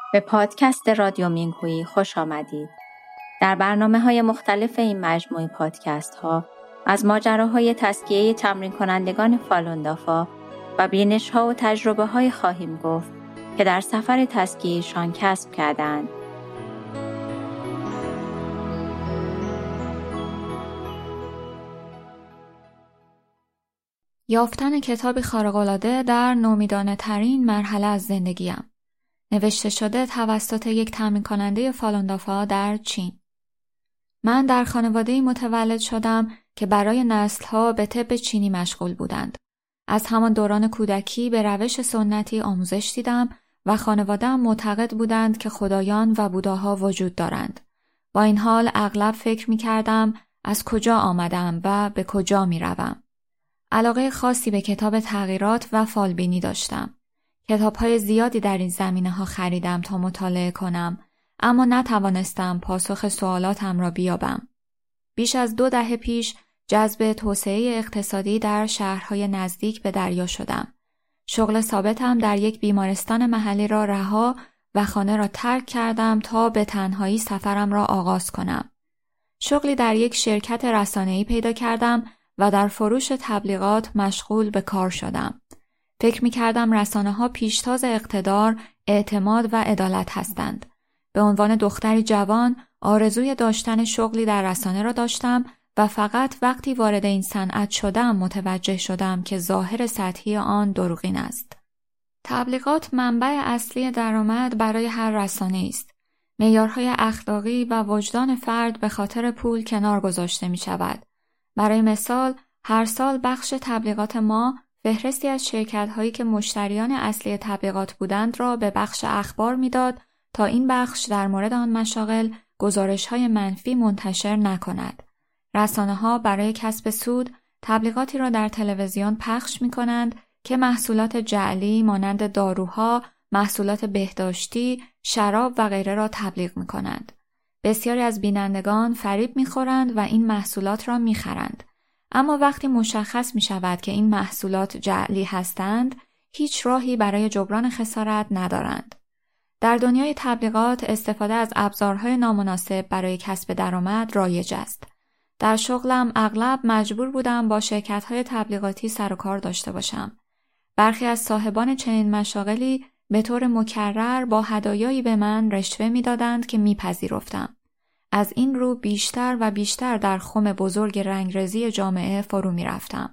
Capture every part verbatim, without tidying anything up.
به پادکست رادیو مینگهویی خوش آمدید. در برنامه‌های مختلف این مجموعه پادکست‌ها از ماجراهای تزکیه تمرین کنندگان فالون دافا و بینش‌ها و تجربه‌های خواهیم گفت که در سفر تزکیه‌شان کسب کردند. یافتن کتابی خارق‌العاده در نومیدانه‌ترین مرحله از زندگیم. نوشته شده توسط یک تمرین کننده فالون دافا در چین. من در خانواده‌ای متولد شدم که برای نسل‌ها به طب چینی مشغول بودند. از همان دوران کودکی به روش سنتی آموزش دیدم و خانواده‌ام معتقد بودند که خدایان و بوداها وجود دارند. با این حال اغلب فکر می‌کردم از کجا آمدم و به کجا می‌روم. علاقه خاصی به کتاب تغییرات و فالبینی داشتم. کتاب‌های زیادی در این زمینه‌ها خریدم تا مطالعه کنم، اما نتوانستم پاسخ سوالاتم را بیابم. بیش از دو دهه پیش جذب توسعه اقتصادی در شهرهای نزدیک به دریا شدم. شغل ثابتم در یک بیمارستان محلی را رها و خانه را ترک کردم تا به تنهایی سفرم را آغاز کنم. شغلی در یک شرکت رسانه‌ای پیدا کردم و در فروش تبلیغات مشغول به کار شدم. فکر می کردم رسانه ها پیشتاز اقتدار، اعتماد و عدالت هستند. به عنوان دختری جوان آرزوی داشتن شغلی در رسانه را داشتم و فقط وقتی وارد این صنعت شدم متوجه شدم که ظاهر سطحی آن دروغین است. تبلیغات منبع اصلی درآمد برای هر رسانه است. معیارهای اخلاقی و وجدان فرد به خاطر پول کنار گذاشته می شود. برای مثال، هر سال بخش تبلیغات ما فهرستی از شرکت‌هایی که مشتریان اصلی تبلیغات بودند را به بخش اخبار می‌داد تا این بخش در مورد آن مشاغل گزارش‌های منفی منتشر نکند. رسانه‌ها برای کسب سود تبلیغاتی را در تلویزیون پخش می‌کنند که محصولات جعلی مانند داروها، محصولات بهداشتی، شراب و غیره را تبلیغ می‌کنند. بسیاری از بینندگان فریب می‌خورند و این محصولات را می‌خرند. اما وقتی مشخص می شود که این محصولات جعلی هستند، هیچ راهی برای جبران خسارت ندارند. در دنیای تبلیغات استفاده از ابزارهای نامناسب برای کسب درآمد رایج است. در شغلم اغلب مجبور بودم با شرکت‌های تبلیغاتی سر و کار داشته باشم. برخی از صاحبان چنین مشاغلی به طور مکرر با هدایایی به من رشوه می‌دادند که می‌پذیرفتم. از این رو بیشتر و بیشتر در خم بزرگ رنگرزی جامعه فرو می رفتم.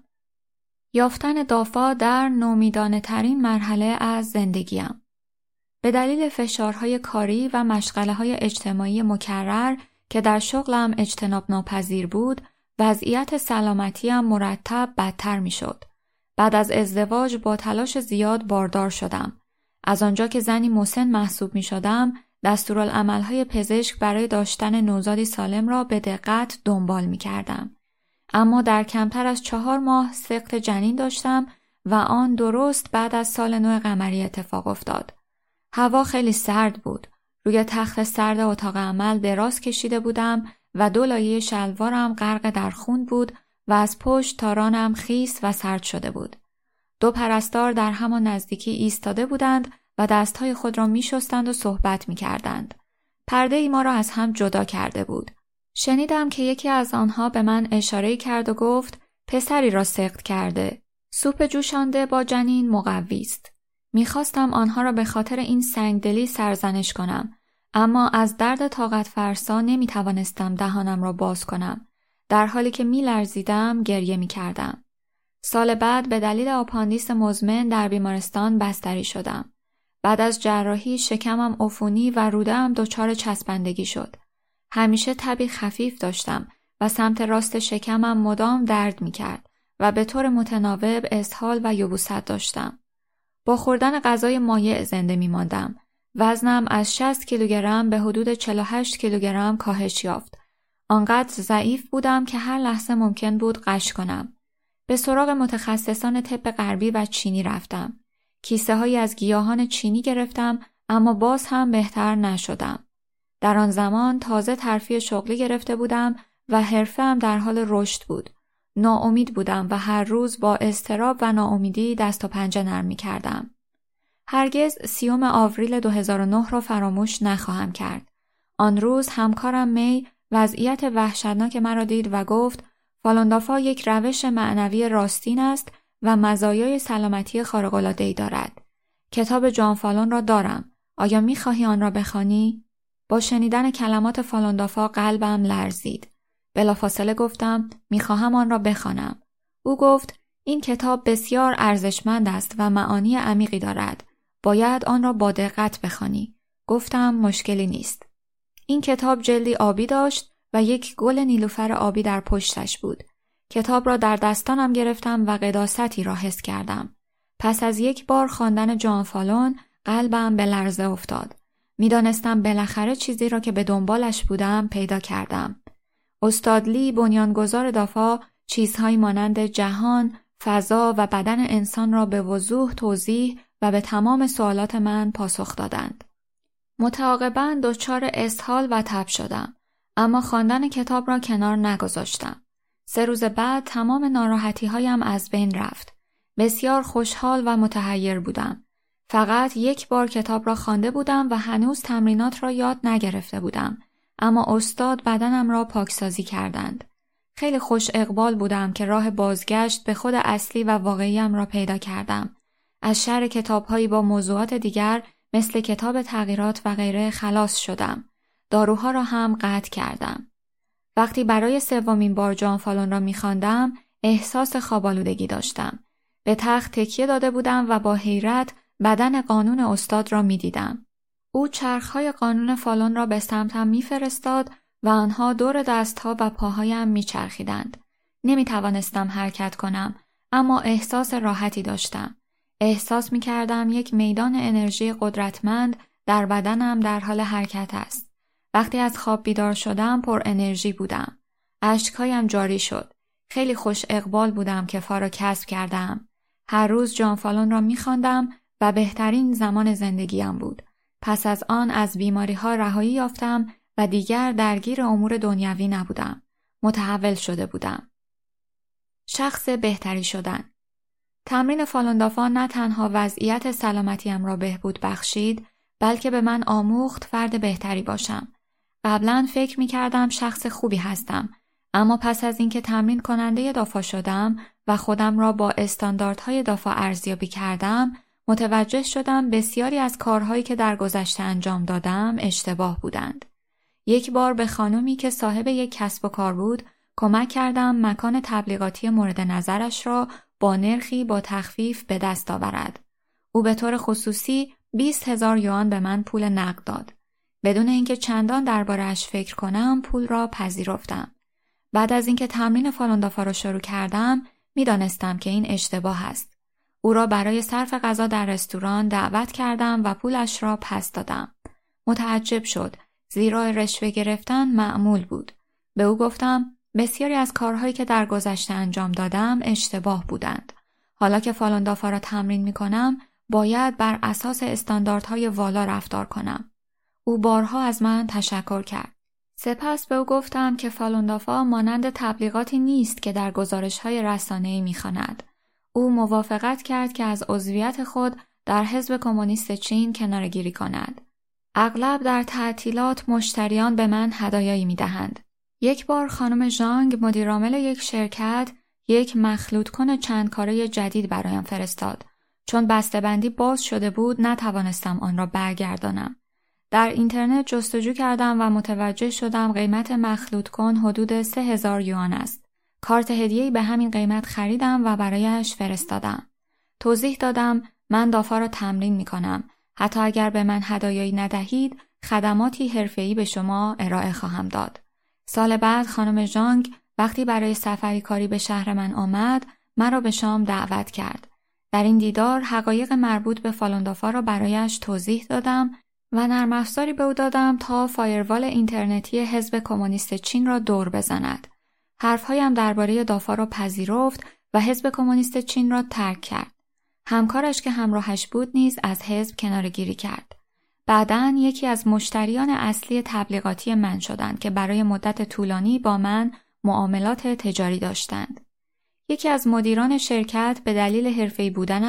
یافتن دافا در نومیدانه ترین مرحله از زندگیم. به دلیل فشارهای کاری و مشغله‌های اجتماعی مکرر که در شغلم اجتناب ناپذیر بود، وضعیت سلامتیم مرتب بدتر می شد. بعد از ازدواج با تلاش زیاد باردار شدم. از آنجا که زنی مسن محسوب می شدم، دستورالعمل‌های پزشک برای داشتن نوزادی سالم را به دقت دنبال می‌کردم. اما در کمتر از چهار ماه سقط جنین داشتم و آن درست بعد از سال نو قمری اتفاق افتاد. هوا خیلی سرد بود. روی تخت سرد اتاق عمل دراز کشیده بودم و دو لایه شلوارم غرق در خون بود و از پشت تا رانم خیس و سرد شده بود. دو پرستار در همان نزدیکی ایستاده بودند و دستهای خود را می شستند و صحبت می کردند. پرده ای ما را از هم جدا کرده بود. شنیدم که یکی از آنها به من اشاره کرد و گفت پسری را سقط کرده. سوپ جوشانده با جنین مقوی است. می خواستم آنها را به خاطر این سنگدلی سرزنش کنم، اما از درد طاقت فرسا نمی توانستم دهانم را باز کنم. در حالی که می لرزیدم گریه می کردم. سال بعد به دلیل آپاندیس مزمن در بیمارستان بستری شدم. بعد از جراحی شکمم عفونی و روده‌ام دچار چسبندگی شد. همیشه تبی خفیف داشتم و سمت راست شکمم مدام درد می‌کرد و به طور متناوب اسهال و یبوست داشتم. با خوردن غذای مایع زنده می‌ماندم. وزنم از شصت کیلوگرم به حدود چهل و هشت کیلوگرم کاهش یافت. آنقدر ضعیف بودم که هر لحظه ممکن بود غش کنم. به سراغ متخصصان طب غربی و چینی رفتم. کیسه هایی از گیاهان چینی گرفتم، اما باز هم بهتر نشدم. در آن زمان تازه ترفیع شغلی گرفته بودم و حرفه‌ام در حال رشد بود. ناامید بودم و هر روز با اضطراب و ناامیدی دست و پنجه نرم می‌کردم. هرگز سیوم آوریل دو هزار و نه را فراموش نخواهم کرد. آن روز همکارم می وضعیت وحشتناک مرا دید و گفت فالوندافا یک روش معنوی راستین است و مزایای سلامتی خارق‌العاده‌ای دارد. کتاب جان فالون را دارم. آیا می‌خواهی آن را بخوانی؟ با شنیدن کلمات فالوندافا قلبم لرزید. بلافاصله گفتم می‌خواهم آن را بخوانم. او گفت این کتاب بسیار ارزشمند است و معانی عمیقی دارد. باید آن را با دقت بخوانی. گفتم مشکلی نیست. این کتاب جلدی آبی داشت و یک گل نیلوفر آبی در پشتش بود. کتاب را در دستانم گرفتم و قداستی را حس کردم. پس از یک بار خواندن جان فالون قلبم به لرزه افتاد. می‌دانستم بالاخره چیزی را که به دنبالش بودم پیدا کردم. استاد لی بنیانگذار دافا چیزهایی مانند جهان، فضا و بدن انسان را به وضوح توضیح و به تمام سوالات من پاسخ دادند. متعاقباً دچار اسهال و تب شدم، اما خواندن کتاب را کنار نگذاشتم. سه روز بعد تمام ناراحتی هایم از بین رفت. بسیار خوشحال و متحیر بودم. فقط یک بار کتاب را خوانده بودم و هنوز تمرینات را یاد نگرفته بودم، اما استاد بدنم را پاکسازی کردند. خیلی خوش اقبال بودم که راه بازگشت به خود اصلی و واقعیم را پیدا کردم. از شر کتاب‌هایی با موضوعات دیگر مثل کتاب تغییرات و غیره خلاص شدم. داروها را هم قطع کردم. وقتی برای سومین بار جان فالون را می‌خواندم، احساس خواب‌آلودگی داشتم. به تخت تکیه داده بودم و با حیرت بدن قانون استاد را می‌دیدم. او چرخ‌های قانون فالون را به سمتم می‌فرستاد و آنها دور دست‌ها و پاهایم می‌چرخیدند. نمی‌توانستم حرکت کنم، اما احساس راحتی داشتم. احساس می‌کردم یک میدان انرژی قدرتمند در بدنم در حال حرکت است. وقتی از خواب بیدار شدم پر انرژی بودم. اشک‌هایم جاری شد. خیلی خوش اقبال بودم که فا را کسب کردم. هر روز جان فالون را می‌خواندم و بهترین زمان زندگیم بود. پس از آن از بیماری‌ها رهایی یافتم و دیگر درگیر امور دنیوی نبودم. متحول شده بودم. شخص بهتری شدن. تمرین فالوندافا نه تنها وضعیت سلامتیم را بهبود بخشید، بلکه به من آموخت فرد بهتری باشم. قبلا فکر می کردم شخص خوبی هستم، اما پس از اینکه تمرین کننده دافا شدم و خودم را با استانداردهای دافا ارزیابی کردم، متوجه شدم بسیاری از کارهایی که در گذشته انجام دادم اشتباه بودند. یک بار به خانومی که صاحب یک کسب و کار بود کمک کردم مکان تبلیغاتی مورد نظرش را با نرخی با تخفیف به دست آورد. او به طور خصوصی بیست هزار یوان به من پول نقد داد. بدون اینکه چندان درباره‌اش فکر کنم پول را پذیرفتم. بعد از اینکه تمرین فالوندافا را شروع کردم می‌دانستم که این اشتباه است. او را برای صرف غذا در رستوران دعوت کردم و پولش را پس دادم. متعجب شد، زیرا رشوه گرفتن معمول بود. به او گفتم بسیاری از کارهایی که در گذشته انجام دادم اشتباه بودند. حالا که فالوندافا را تمرین می‌کنم، باید بر اساس استانداردهای والا رفتار کنم. او بارها از من تشکر کرد. سپس به او گفتم که فالوندافا مانند تبلیغاتی نیست که در گزارش‌های رسانه‌ای می‌خواند. او موافقت کرد که از عضویت خود در حزب کمونیست چین کناره‌گیری کند. اغلب در تعطیلات مشتریان به من هدایایی می‌دهند. یک بار خانم ژانگ مدیرعامل یک شرکت یک مخلوط کن چند کاره جدید برایم فرستاد. چون بسته‌بندی باز شده بود نتوانستم آن را برگردانم. در اینترنت جستجو کردم و متوجه شدم قیمت مخلوط کن حدود سه هزار یوان است. کارت هدیه‌ای به همین قیمت خریدم و برایش فرستادم. توضیح دادم من دافا را تمرین می‌کنم. حتی اگر به من هدایایی ندهید، خدماتی حرفه‌ای به شما ارائه خواهم داد. سال بعد خانم ژانگ وقتی برای سفری کاری به شهر من آمد، مرا به شام دعوت کرد. در این دیدار حقایق مربوط به فالوندافا را برایش توضیح دادم و نرم افزاری به او دادم تا فایروال اینترنتی حزب کمونیست چین را دور بزند. حرفهایم درباره دافا را پذیرفت و حزب کمونیست چین را ترک کرد. همکارش که همراهش بود نیز از حزب کناره‌گیری کرد. بعداً یکی از مشتریان اصلی تبلیغاتی من شدند که برای مدت طولانی با من معاملات تجاری داشتند. یکی از مدیران شرکت به دلیل حرفه‌ای بودنم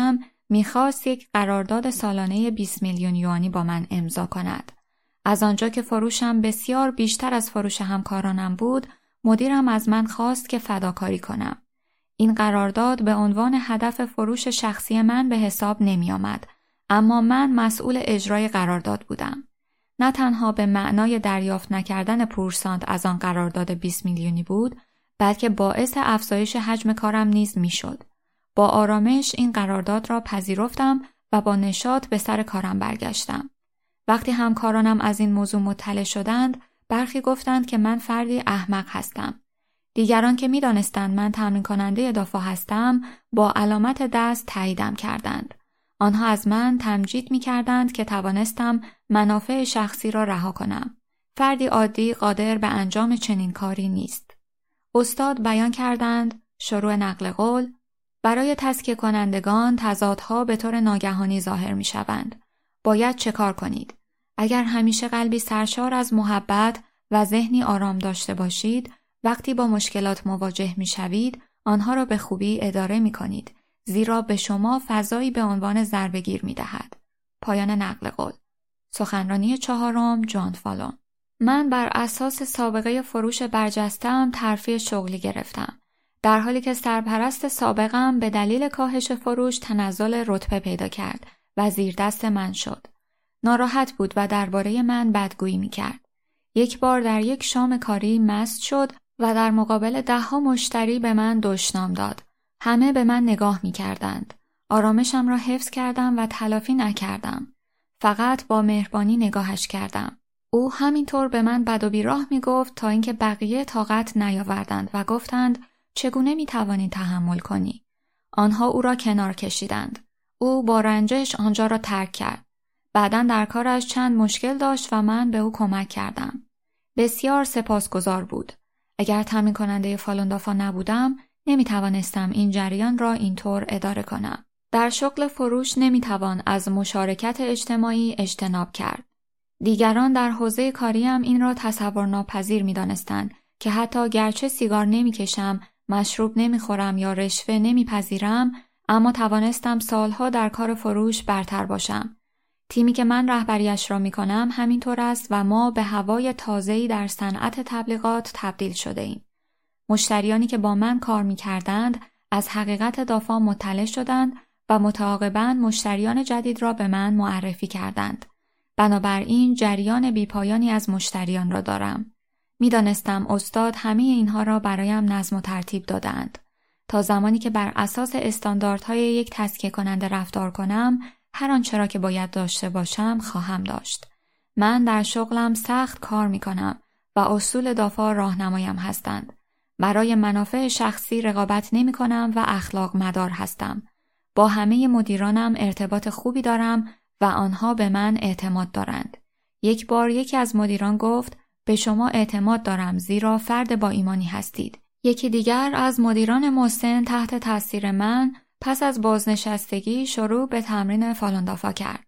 میخواست یک قرارداد سالانه بیست میلیون یوانی با من امضا کند. از آنجا که فروشم بسیار بیشتر از فروش همکارانم بود، مدیرم از من خواست که فداکاری کنم. این قرارداد به عنوان هدف فروش شخصی من به حساب نمی آمد، اما من مسئول اجرای قرارداد بودم. نه تنها به معنای دریافت نکردن پورسانت از آن قرارداد بیست میلیونی بود، بلکه باعث افزایش حجم کارم نیز می شد. با آرامش این قرارداد را پذیرفتم و با نشاط به سر کارم برگشتم. وقتی همکارانم از این موضوع مطلع شدند، برخی گفتند که من فردی احمق هستم. دیگران که می دانستند من تمرین کننده دافا هستم، با علامت دست تاییدم کردند. آنها از من تمجید می کردند که توانستم منافع شخصی را رها کنم. فردی عادی قادر به انجام چنین کاری نیست. استاد بیان کردند، شروع نقل قول، برای تزکیه کنندگان تضادها به طور ناگهانی ظاهر می شوند. باید چه کار کنید؟ اگر همیشه قلبی سرشار از محبت و ذهنی آرام داشته باشید، وقتی با مشکلات مواجه می شوید، آنها را به خوبی اداره می کنید، زیرا به شما فضایی به عنوان ضربه‌گیر می دهد. پایان نقل قول. سخنرانی چهارم، جان فالون. من بر اساس سابقه فروش برجسته‌ام ترفیع شغلی گرفتم، در حالی که سرپرست سابقم به دلیل کاهش فروش تنزل رتبه پیدا کرد و زیر دست من شد. ناراحت بود و درباره من بدگویی می کرد. یک بار در یک شام کاری مست شد و در مقابل ده ها مشتری به من دشنام داد. همه به من نگاه می کردند. آرامشم را حفظ کردم و تلافی نکردم. فقط با مهربانی نگاهش کردم. او همینطور به من بد و بیراه می گفت تا اینکه بقیه طاقت نیاوردند و گفتند چگونه می توانی تحمل کنی؟ آنها او را کنار کشیدند. او با رنجش آنجا را ترک کرد. بعداً در کارش چند مشکل داشت و من به او کمک کردم. بسیار سپاسگزار بود. اگر تامین کننده فالون دافا نبودم، نمی توانستم این جریان را اینطور اداره کنم. در شغل فروش نمی توان از مشارکت اجتماعی اجتناب کرد. دیگران در حوزه کاریم این را تصور ناپذیر می دانستند که حتی گرچه سیگار نمی کشم، مشروب نمی خورم یا رشوه نمی پذیرم، اما توانستم سالها در کار فروش برتر باشم. تیمی که من رهبریش را می کنم همینطور است و ما به هوای تازه‌ای در صنعت تبلیغات تبدیل شده ایم. مشتریانی که با من کار می کردند از حقیقت دافا مطلع شدند و متعاقباً مشتریان جدید را به من معرفی کردند. بنابراین جریان بیپایانی از مشتریان را دارم. می دانستم استاد همه اینها را برایم نظم و ترتیب دادند. تا زمانی که بر اساس استانداردهای یک تزکیه کننده رفتار کنم، هر آنچه را که باید داشته باشم خواهم داشت. من در شغلم سخت کار می کنم و اصول دافا راهنمایم هستند. برای منافع شخصی رقابت نمی کنم و اخلاق مدار هستم. با همه مدیرانم ارتباط خوبی دارم و آنها به من اعتماد دارند. یک بار یکی از مدیران گفت به شما اعتماد دارم زیرا فرد با ایمانی هستید. یکی دیگر از مدیران مسن تحت تاثیر من پس از بازنشستگی شروع به تمرین فالون دافا کرد.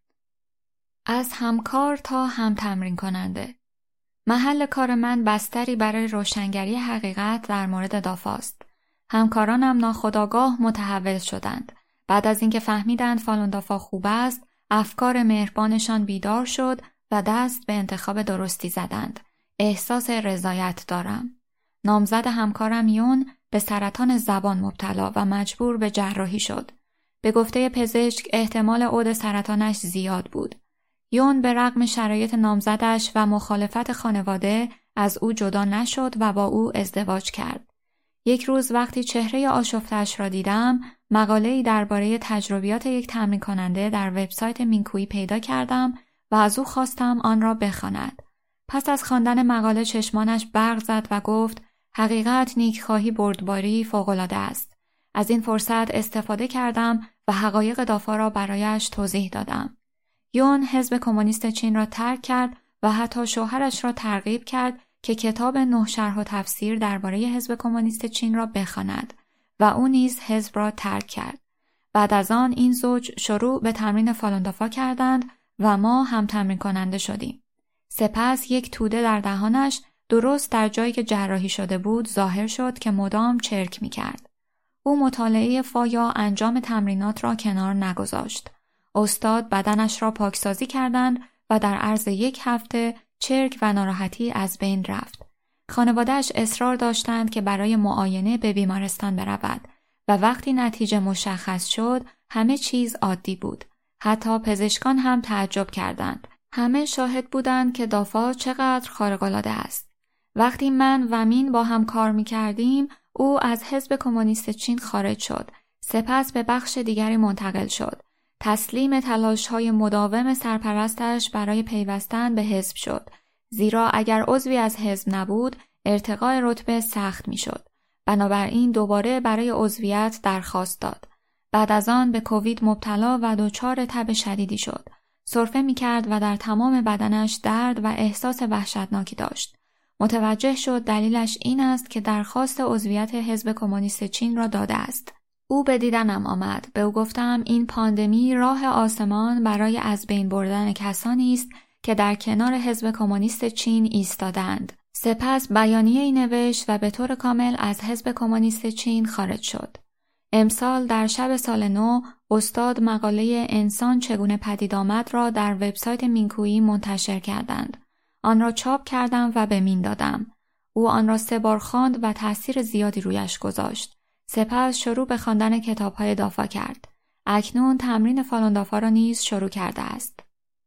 از همکار تا هم تمرین کننده. محل کار من بستری برای روشنگری حقیقت در مورد دافاست. همکارانم ناخودآگاه متحول شدند. بعد از اینکه فهمیدند فالون دافا خوب است، افکار مهربانشان بیدار شد و دست به انتخاب درستی زدند. احساس رضایت دارم. نامزد همکارم یون به سرطان زبان مبتلا و مجبور به جراحی شد. به گفته پزشک احتمال عود سرطانش زیاد بود. یون به رغم شرایط نامزدش و مخالفت خانواده از او جدا نشد و با او ازدواج کرد. یک روز وقتی چهره آشفته‌اش را دیدم، مقاله‌ای درباره تجربیات یک تمرین کننده در وبسایت مینکویی پیدا کردم و از او خواستم آن را بخواند. پس از خواندن مقاله چشمانش برق زد و گفت حقیقت نیکخواهی بردباری فوق‌العاده است. از این فرصت استفاده کردم و حقایق دافا را برایش توضیح دادم. یون حزب کمونیست چین را ترک کرد و حتی شوهرش را ترغیب کرد که کتاب نه شرح و تفسیر درباره حزب کمونیست چین را بخواند و او نیز حزب را ترک کرد. بعد از آن این زوج شروع به تمرین فالون دافا کردند و ما هم تمرین کننده شدیم. سپس یک توده در دهانش درست در جایی که جراحی شده بود ظاهر شد که مدام چرک می کرد. او مطالعه فا یا انجام تمرینات را کنار نگذاشت. استاد بدنش را پاکسازی کردند و در عرض یک هفته چرک و ناراحتی از بین رفت. خانواده‌اش اصرار داشتند که برای معاینه به بیمارستان برود و وقتی نتیجه مشخص شد همه چیز عادی بود. حتی پزشکان هم تعجب کردند. همه شاهد بودند که دافا چقدر خارق‌العاده است. وقتی من و مین با هم کار می‌کردیم، او از حزب کمونیست چین خارج شد. سپس به بخش دیگری منتقل شد. تسلیم تلاش‌های مداوم سرپرستش برای پیوستن به حزب شد. زیرا اگر عضوی از حزب نبود، ارتقاء رتبه سخت می‌شد. بنابراین دوباره برای عضویت درخواست داد. بعد از آن به کووید مبتلا و دچار تب شدیدی شد. سرفه می‌کرد و در تمام بدنش درد و احساس وحشتناکی داشت. متوجه شد دلیلش این است که درخواست عضویت حزب کمونیست چین را داده است. او به دیدنم آمد. به او گفتم این پاندمی راه آسمان برای از بین بردن کسانی است که در کنار حزب کمونیست چین ایستادند. سپس بیانیه‌ای نوشت و به طور کامل از حزب کمونیست چین خارج شد. امسال در شب سال نو استاد مقاله انسان چگونه پدید آمد را در وبسایت مینکویی منتشر کردند. آن را چاپ کردم و به مین دادم. او آن را سه بار خواند و تأثیر زیادی رویش گذاشت. سپس شروع به خواندن کتاب‌های دافا کرد. اکنون تمرین فالون دافا را نیز شروع کرده است.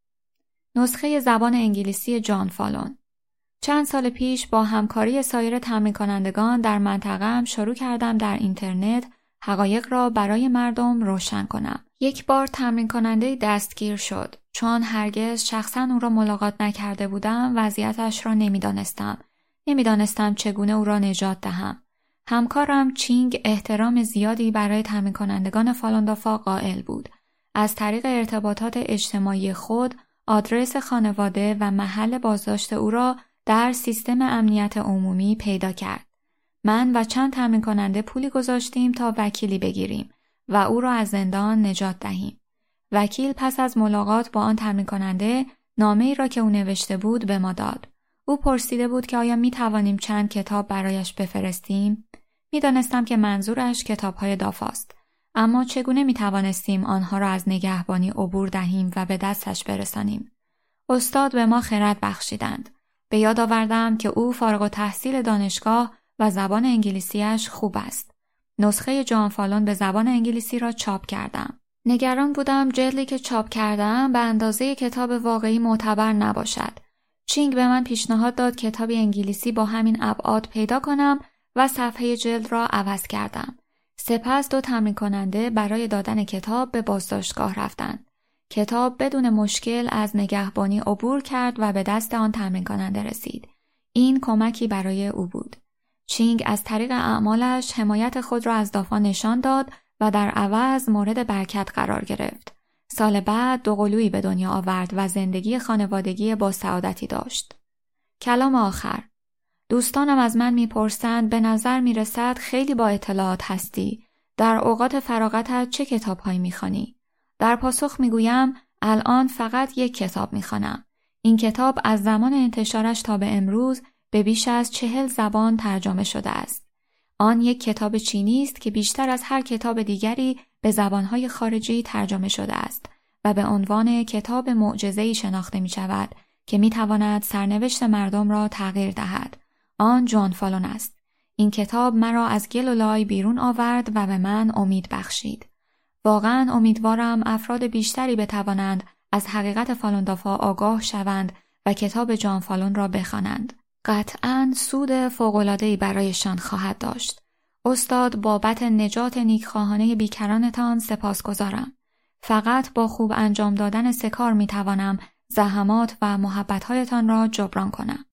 نسخه زبان انگلیسی جان فالون. چند سال پیش با همکاری سایر تمرین کنندگان در منطقه‌ام شروع کردم در اینترنت حقایق را برای مردم روشن کنم. یک بار تمرین کننده دستگیر شد. چون هرگز شخصاً او را ملاقات نکرده بودم، وضعیتش را نمی‌دانستم. نمی‌دانستم چگونه او را نجات دهم. همکارم چینگ احترام زیادی برای تمرین کنندگان فالون دافا قائل بود. از طریق ارتباطات اجتماعی خود، آدرس خانواده و محل بازداشت او را در سیستم امنیت عمومی پیدا کرد. من و چند تمرین کننده پولی گذاشتیم تا وکیلی بگیریم و او را از زندان نجات دهیم. وکیل پس از ملاقات با آن تمرین کننده نامه‌ای را که او نوشته بود به ما داد. او پرسیده بود که آیا می توانیم چند کتاب برایش بفرستیم؟ می دانستم که منظورش کتاب‌های دافاست. اما چگونه می توانستیم آنها را از نگهبانی عبور دهیم و به دستش برسانیم؟ استاد به ما خرد بخشیدند. به یاد آوردم که او فارغ التحصیل دانشگاه و زبان انگلیسیش خوب است. نسخه جان فالون به زبان انگلیسی را چاپ کردم. نگران بودم جلدی که چاپ کردم به اندازه کتاب واقعی معتبر نباشد. چینگ به من پیشنهاد داد کتابی انگلیسی با همین ابعاد پیدا کنم و صفحه جلد را عوض کردم. سپس دو تمرین کننده برای دادن کتاب به بازداشتگاه رفتند. کتاب بدون مشکل از نگهبانی عبور کرد و به دست آن تمرین کننده رسید. این کمکی برای او بود. چینگ از طریق اعمالش حمایت خود را از دافا نشان داد و در عوض مورد برکت قرار گرفت. سال بعد دوقلویی به دنیا آورد و زندگی خانوادگی با سعادتی داشت. کلام آخر. دوستانم از من میپرسند به نظر میرسد خیلی با اطلاعات هستی. در اوقات فراغتت چه کتاب‌هایی میخوانی؟ در پاسخ میگویم الان فقط یک کتاب میخوانم. این کتاب از زمان انتشارش تا به امروز به بیش از چهل زبان ترجمه شده است. آن یک کتاب چینی است که بیشتر از هر کتاب دیگری به زبانهای خارجی ترجمه شده است و به عنوان کتاب معجزه‌ای شناخته می شود که می تواند سرنوشت مردم را تغییر دهد. آن جان فالون است. این کتاب مرا از گل و لای بیرون آورد و به من امید بخشید. واقعا امیدوارم افراد بیشتری بتوانند از حقیقت فالون دافا آگاه شوند و کتاب جان فالون را بخوانند. قطعاً سود فوق‌العاده‌ای برایشان خواهد داشت. استاد بابت نجات نیکخواهانه بیکرانتان سپاسگزارم. فقط با خوب انجام دادن سه کار می توانم زحمات و محبت‌هایتان را جبران کنم.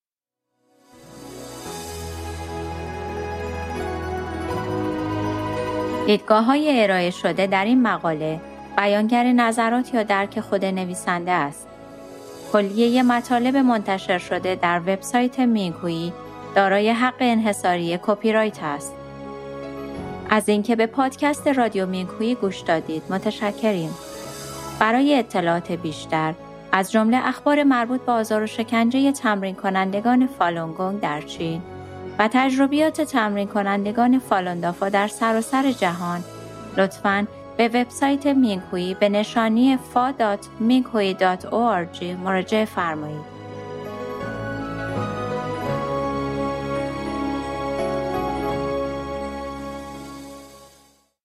دیدگاه‌های ارائه شده در این مقاله بیانگر نظرات یا درک خود نویسنده است. کلیه مطالب منتشر شده در وبسایت مینکویی دارای حق انحصاری کپی رایت است. از اینکه به پادکست رادیو مینکویی گوش دادید متشکریم. برای اطلاعات بیشتر از جمله اخبار مربوط به آزار و شکنجه تمرین کنندگان فالون گونگ در چین و تجربیات تمرین کنندگان فالوندافا در سراسر جهان، لطفاً به وبسایت مینگهویی به نشانی فا دات مینگهویی دات او آر جی مراجعه فرمایید.